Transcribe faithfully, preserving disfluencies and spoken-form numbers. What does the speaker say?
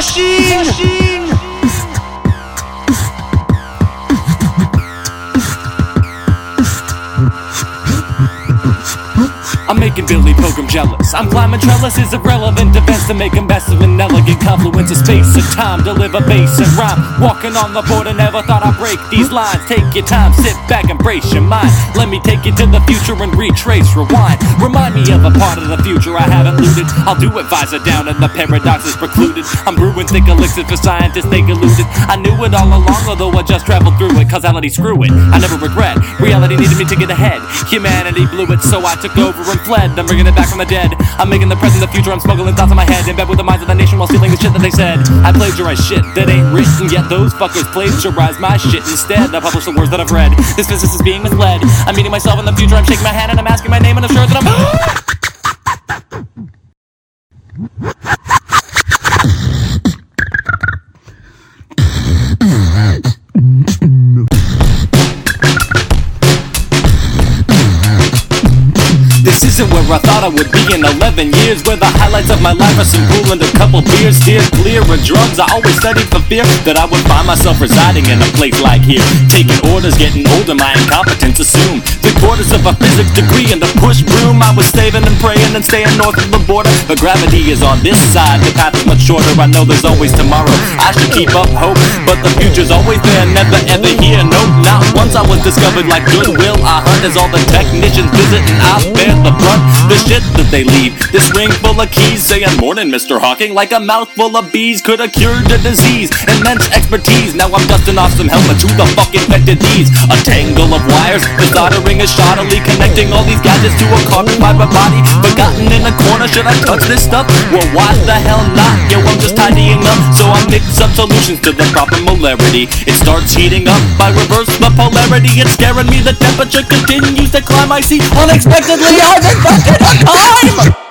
machine. machine. I'm making Billy Pilgrim jealous. I'm climbing trellises of relevant events to make a massive and elegant confluence of space and time to live a bass and rhyme. Walking on the border, never thought I'd break these lines. Take your time, sit back and brace your mind. Let me take you to the future and retrace, rewind. Remind me of a part of the future I haven't looted. I'll do it, visor down and the paradox is precluded. I'm brewing thick elixirs for scientists, they eluded. I knew it all along, although I just traveled through it. Causality, screw it, I never regret. Reality needed me to get ahead. Humanity blew it, so I took over and fled. I'm bringing it back from the dead. I'm making the present the future. I'm smuggling thoughts in my head, in bed with the minds of the nation while stealing the shit that they said. I plagiarize shit that ain't written, yet those fuckers plagiarize my shit instead. I publish the words that I've read. This business is being misled. I'm meeting myself in the future. I'm shaking my hand and I'm asking my name and I'm sure that I'm This isn't where I thought I would be in eleven years, where the highlights of my life are some pool and a couple beers. Steer clear of drugs, I always studied for fear that I would find myself residing in a place like here. Taking orders, getting older, my incompetence assumed the quarters of a physics degree and the push broom. I was saving and praying and staying north of the border, but gravity is on this side, the path is much shorter. I know there's always tomorrow, I should keep up hope, but the future's always there, never ever here. Nope, not once I was discovered like Goodwill. I hunt as all the technicians visit and I bear the brunt, the shit that they leave. This ring full of keys saying morning Mister Hawking, like a mouthful of bees could have cured the disease. Immense expertise, now I'm dusting off some helmets. Who the fuck invented these? A tangle of wires, the soldering is shoddily connecting all these gadgets to a carbon fiber body. Forgotten in a corner, should I touch this stuff? Well, why the hell not? Yo, I'm just tidying up, so I mix up solutions to the proper molarity. It starts heating up, I reverse the polarity. It's scaring me, the temperature continues to climb. I see unexpectedly I just busted a time!